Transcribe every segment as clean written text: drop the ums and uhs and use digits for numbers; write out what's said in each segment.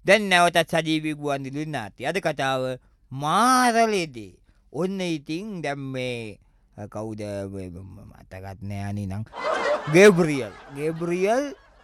දැන් නැවතත් සජීවී ගුවන්විදුලි නාට්‍ය. අද කතාව මාරලේදී. ඔන්න ඉතින් දැන් මේ කවුද මතකත් නෑ අනේ නම් ගේබ්‍රියල්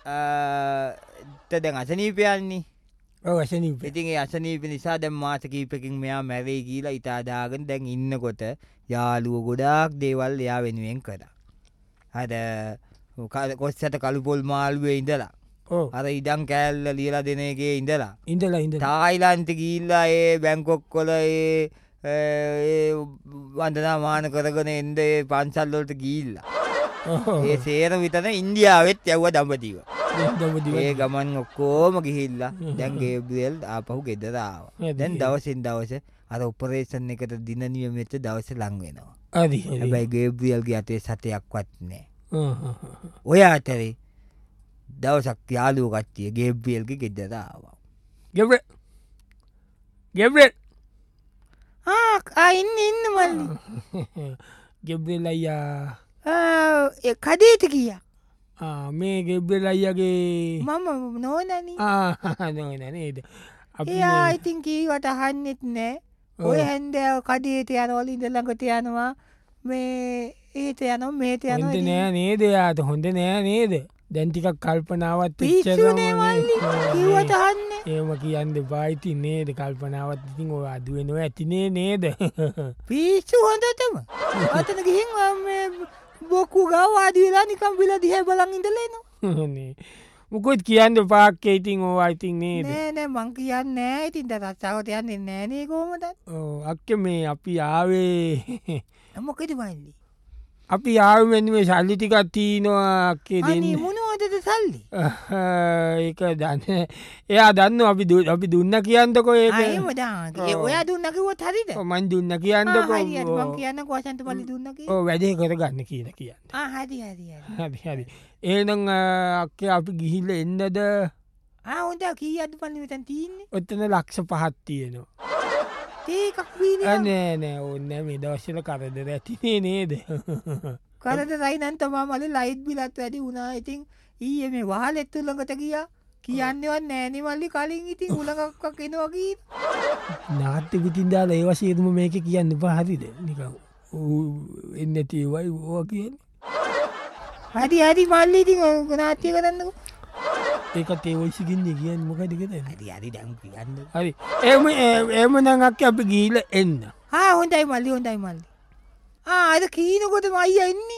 දැන් අසනීපයන්නේ. ඔව් අසනීප. ඉතින් ඒ අසනීප නිසා දැන් මාස කිහිපකින් මෙයා මැරෙයි කියලා ඉතාදාගෙන දැන් ඉන්නකොට යාළුවෝ ගොඩාක් දේවල් එයා වෙනුවෙන් කරා. අර කොස්සට කළු පොල් මාළුවේ ඉඳලා අර ඉඩම් කෑල්ල ලියලා දෙන එකේ ඉඳලා තායිලන්තේ ගිහිල්ලා ඒ බැංකොක් වල ඒ වන්දනා මාන කරගෙන එන්න ඒ පන්සල් වලට ගිහිල්ලා ඒ සේරම විතර ඉන්දියාවෙත් යවුවා දඹදිව. ඒ ගමන් ඔක්කොම ගිහිල්ලා දැන් ගේබ්‍රියල් ආපහු ගෙදර ආවා. දැන් දවසින් දවස අර ඔපරේෂන් එකට දින නියමිත දවස ලඟ වෙනවා. හැබැයි ගේබ්‍රියල්ගේ අතේ සතයක්වත් නැහැ. ඔය අතරේ දවසක් යාළුවෝ කට්ටිය ගේබ්‍රියල්ගේ ගෙදර ආවා. ගේබ්‍රියල් ඉන්න මල්ලි. ගේබ්‍රියල් අයියා කඩේට ගියා. මේ ගේබ්‍රියල් අයියාගේ මම නෝනනේ. නෝන නේද? එයා ඉතින් කීවට අහන්නෙත් නෑ. ඔය හැන්දෑව කඩේට යනවල ඉඳ ළඟට යනවා මේ ඒට යනවා මේට යනවා. හොඳ නෑ නේද? යාට හොඳ නෑ නේද? දැන් ටිකක් කල්පනාවත් පිස්සුනේ මල්ලි. කිව්වට අහන්නේ. එහෙම කියන්න එපා ඉතින් නේද? කල්පනාවත් ඉතින් ඔය අඩු වෙනවා ඇතිනේ නේද? පිස්සු හොඳටම. අතන ගිහින් මේ බොකු ගාව ආදි වෙලා නිකන් විල දිහා බලන් ඉඳලා එනවා. නේ. මොකොත් කියන්න පාක්කේ ඉතින් ඕවා ඉතින් නේද? නෑ මං කියන්නේ නෑ. ඉතින් රස්සාවට යන්නේ නෑ නේ කොහමද? ඔව් අක්කේ මේ අපි ආවේ මොකද මල්ලි? අපි ආවේ මෙන්න මේ සල්ලි ටිකක් තියෙනවා අක්කේ දෙන්න. අනේ මොනවදද සල්ලි? ඒක දන්නේ. එයා දන්නවා අපි දුන්න කියන්නකෝ ඒක. එහෙම දාන්න. ඔයා දුන්න කිව්වොත් හරිද? මං දුන්න කියන්නකෝ. හරි මං කියන්නකෝ අසන්ත මල්ලි දුන්න කියලා. ඔව් වැඩේ කරගන්න කියලා කියන්න. හරි. එහෙනම් අක්කේ අපි ගිහිල්ලා එන්නද? හොඳ කීයක්ද මල්ලි මෙතන තියෙන්නේ? ඔතන ලක්ෂ 5ක් තියෙනවා. ඒකක් වීනේ. නෑ ඕනේ මේ දවස්වල කරදර ඇතිනේ නේද? කරදරයි නම් තමයි මල්ලි ලයිට් බිලත් වැඩි වුණා. ඉතින් ඊයේ මේ වහලෙත් ළඟට ගියා. කියන්නේවත් නෑනේ මල්ලි කලින් ඉතින් උලඟක්ක් එනවා කී. නාට්‍ය පිටින් දාලා ඒ වශයෙන්ම මේක කියන්න එපා හරිද? නිකන් එන්නේ නැති ඒවයි ඕවා කියන්නේ. හරි මල්ලි ඉතින් නාට්‍ය කරන්නකෝ. ඒකත් ඒ වයිසිකින්නේ කියන්නේ මොකද කියන්නේ? හරි දැන් කියන්න. හරි. එහෙම නම් අක්කේ අපි ගිහිල්ලා එන්න. හොඳයි මල්ලි. අද කීනකොටම අයියා එන්නේ.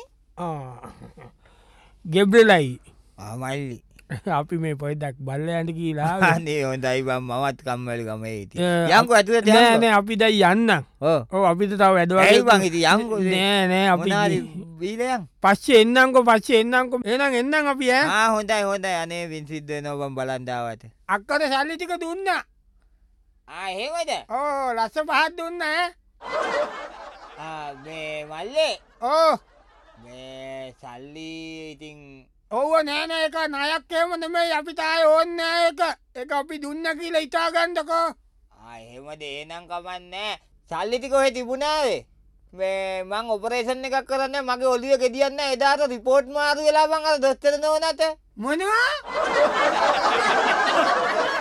ගේබ්‍රියල්යි. මල්ලි. අපි මේ පොඩ්ඩක් බල්ලයන්ට කියලා අනේ හොඳයි මමත් කම්මැලි ගමේ හිටියේ. යන්කෝ ඇතුළට යන්න. නෑ අපි දැන් යන්නම්. ඔව් අපිට තව වැඩ වගේ. ඇයි බං ඉතින් යන්කෝ. නෑ අපි මොනාරි බීලා යන්. පස්සේ එන්නම්කෝ. එහෙනම් එන්නම් අපි ඈ. හොඳයි. අනේ වින් සිද්ධ වෙනවා බං බලන් දාවට. අක්කට සල්ලි ටික දුන්නා. එහෙමද? ඕ ලස්ස 5ක් දුන්නා ඈ. මේ මල්ලි. මේ සල්ලි ඉතින් ඔව්ව නෑ ඒක ණයක් එහෙම නෙමෙයි අපිට ආයේ ඕන්නේ නෑ ඒක. ඒක අපි දුන්නා කියලා හිතා ගන්නකෝ. එහෙමද? එහෙනම් කමන්නේ. සල්ලි ටික ඔහෙ තිබුණාවේ. මේ මං ඔපරේෂන් එකක් කරන්නේ මගේ ඔළුවේ ගෙඩියක් නෑ. එදාට රිපෝට් මාරු වෙලා මං අර දොස්තර නෝනාට. මොනවා?